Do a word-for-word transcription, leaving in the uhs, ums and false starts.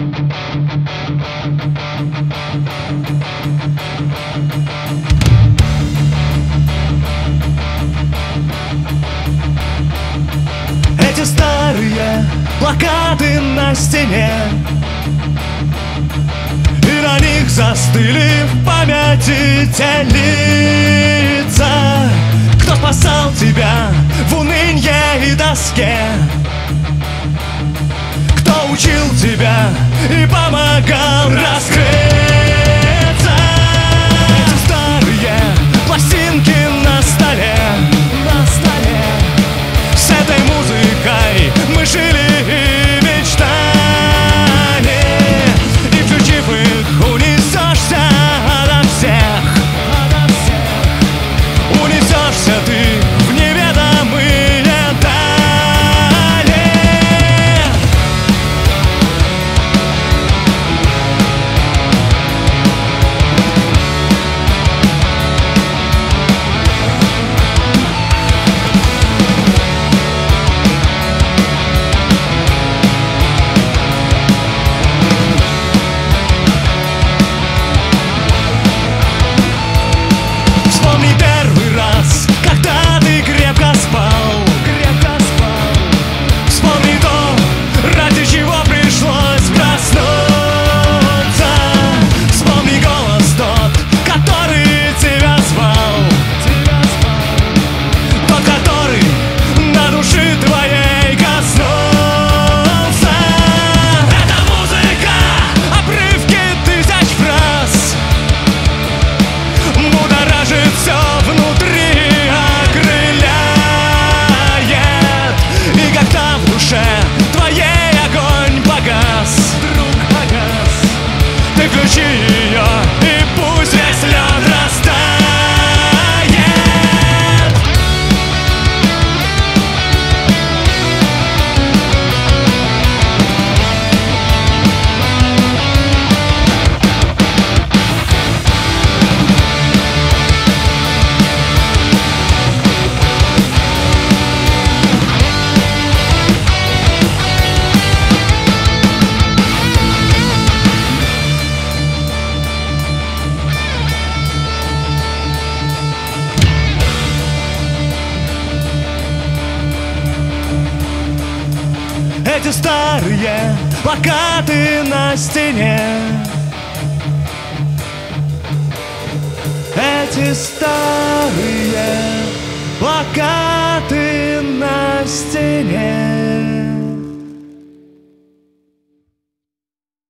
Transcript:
Эти старые плакаты на стене, и на них застыли в памяти те лица, кто спасал тебя в унынье и тоске, кто учил тебя и помогал раскрыться. Эти старые пластинки на столе, на столе. С этой музыкой мы жили и мечтали, и включив их, унесешься ото всех. Унесешься ты в неведомые дали. Вспомни первый раз, когда ты крепко спал, крепко спал. Вспомни то, ради чего пришлось проснуться. Вспомни голос тот, который тебя звал, тебя звал. Тот, который на души твоей коснулся. Эта музыка, обрывки тысяч фраз, будоражит все внутри, окрыляет. И когда в душе твоей огонь погас, вдруг погас, ты включи ее, и пусть весь лед растает. Эти старые плакаты на стене, эти старые плакаты на стене.